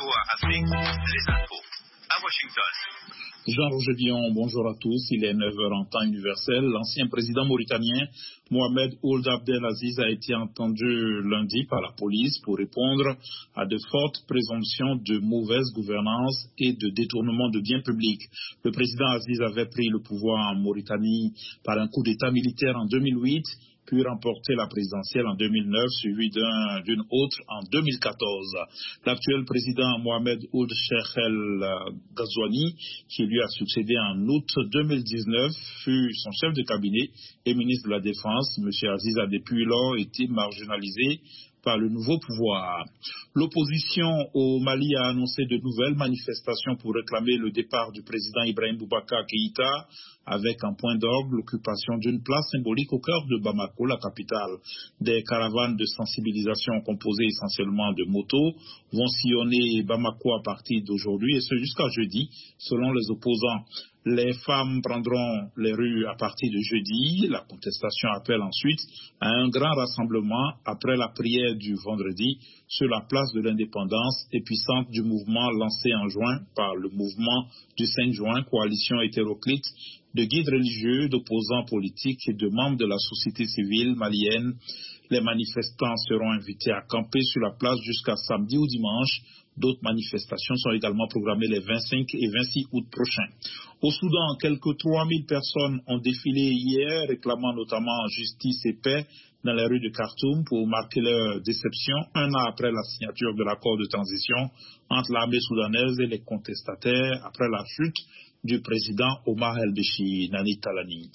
VOA Afrique, les infos à Washington. Jean-Roger Dion, bonjour à tous. Il est 9h en temps universel. L'ancien président mauritanien Mohamed Ould Abdelaziz a été entendu lundi par la police pour répondre à de fortes présomptions de mauvaise gouvernance et de détournement de biens publics. Le président Aziz avait pris le pouvoir en Mauritanie par un coup d'État militaire en 2008, puis remporter la présidentielle en 2009, suivi d'une autre en 2014. L'actuel président Mohamed Ould Cheikh El Ghazouani, qui lui a succédé en août 2019, fut son chef de cabinet et ministre de la Défense. M. Aziz a depuis lors été marginalisé par le nouveau pouvoir. L'opposition au Mali a annoncé de nouvelles manifestations pour réclamer le départ du président Ibrahim Boubacar Keïta, avec en point d'orgue l'occupation d'une place symbolique au cœur de Bamako, la capitale. Des caravanes de sensibilisation composées essentiellement de motos vont sillonner Bamako à partir d'aujourd'hui et ce jusqu'à jeudi, selon les opposants. Les femmes prendront les rues à partir de jeudi. La contestation appelle ensuite à un grand rassemblement après la prière du vendredi sur la place de l'Indépendance, épicentre du mouvement lancé en juin par le mouvement du 5 juin, coalition hétéroclite de guides religieux, d'opposants politiques et de membres de la société civile malienne. Les manifestants seront invités à camper sur la place jusqu'à samedi ou dimanche. D'autres manifestations sont également programmées les 25 et 26 août prochains. Au Soudan, quelques 3000 personnes ont défilé hier, réclamant notamment justice et paix dans les rues de Khartoum pour marquer leur déception un an après la signature de l'accord de transition entre l'armée soudanaise et les contestataires après la chute du président Omar El-Béchir. Nani Talani.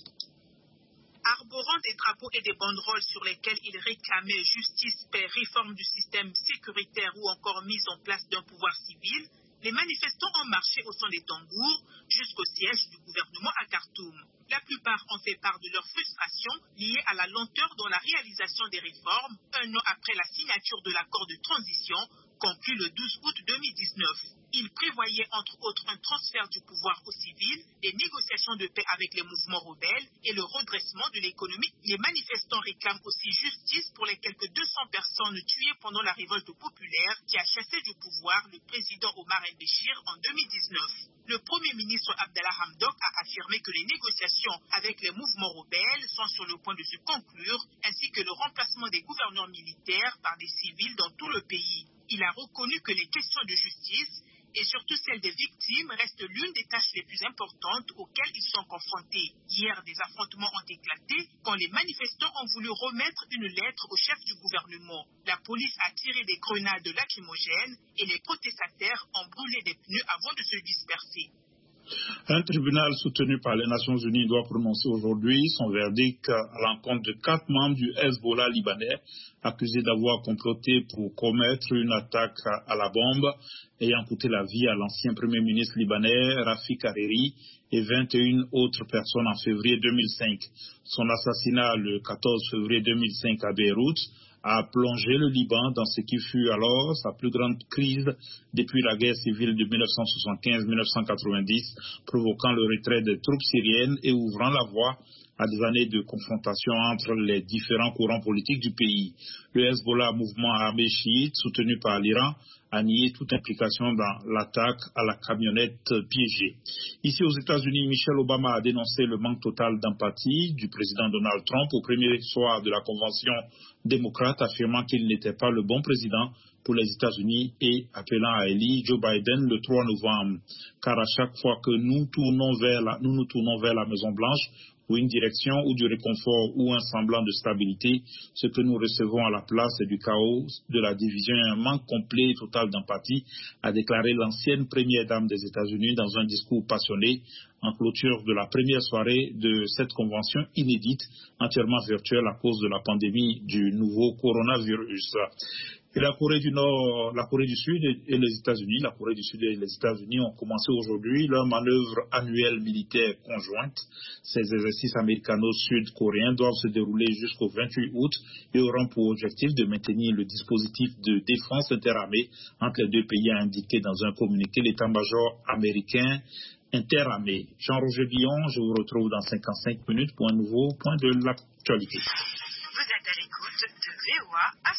Arborant des drapeaux et des banderoles sur lesquels ils réclamaient justice, paix, réforme du système sécuritaire ou encore mise en place d'un pouvoir civil, les manifestants ont marché au son des tambours jusqu'au siège du gouvernement à Khartoum. La plupart ont fait part de leur frustration liée à la lenteur dans la réalisation des réformes, un an après la signature de l'accord de transition conclu le 12 août 2019. Il prévoyait entre autres un transfert du pouvoir aux civils, des négociations de paix avec les mouvements rebelles et le redressement de l'économie. Les manifestants réclament aussi justice pour les quelques 200 personnes tuées pendant la révolte populaire qui a chassé du pouvoir le président Omar El-Béchir en 2019. Le Premier ministre Abdallah Hamdok a affirmé que les négociations avec les mouvements rebelles sont sur le point de se conclure, ainsi que le remplacement des gouverneurs militaires par des civils dans tout le pays. Il a reconnu que les questions de justice et surtout celle des victimes reste l'une des tâches les plus importantes auxquelles ils sont confrontés. Hier, des affrontements ont éclaté quand les manifestants ont voulu remettre une lettre au chef du gouvernement. La police a tiré des grenades lacrymogènes et les protestataires ont brûlé des pneus avant de se disperser. Un tribunal soutenu par les Nations Unies doit prononcer aujourd'hui son verdict à l'encontre de 4 membres du Hezbollah libanais accusés d'avoir comploté pour commettre une attaque à la bombe ayant coûté la vie à l'ancien Premier ministre libanais Rafik Hariri et 21 autres personnes en février 2005. Son assassinat le 14 février 2005 à Beyrouth a plongé le Liban dans ce qui fut alors sa plus grande crise depuis la guerre civile de 1975-1990, provoquant le retrait des troupes syriennes et ouvrant la voie à des années de confrontation entre les différents courants politiques du pays. Le Hezbollah, mouvement armé chiite soutenu par l'Iran, a nié toute implication dans l'attaque à la camionnette piégée. Ici aux États-Unis, Michelle Obama a dénoncé le manque total d'empathie du président Donald Trump au premier soir de la convention démocrate, affirmant qu'il n'était pas le bon président pour les États-Unis et appelant à élire Joe Biden le 3 novembre. Car à chaque fois que nous nous tournons vers la Maison-Blanche, ou une direction ou du réconfort ou un semblant de stabilité, ce que nous recevons à la place c'est du chaos, de la division et un manque complet et total d'empathie, a déclaré l'ancienne première dame des États-Unis dans un discours passionné en clôture de la première soirée de cette convention inédite, entièrement virtuelle à cause de la pandémie du nouveau coronavirus. Et la Corée du Nord, la Corée du Sud et les États-Unis, la Corée du Sud et les États-Unis ont commencé aujourd'hui leur manœuvre annuelle militaire conjointe. Ces exercices américano-sud-coréens doivent se dérouler jusqu'au 28 août et auront pour objectif de maintenir le dispositif de défense interarmée entre les deux pays, a indiqué dans un communiqué l'état-major américain interarmée. Jean-Roger Dion, je vous retrouve dans 55 minutes pour un nouveau point de l'actualité. Vous êtes à l'écoute de VOA Afrique.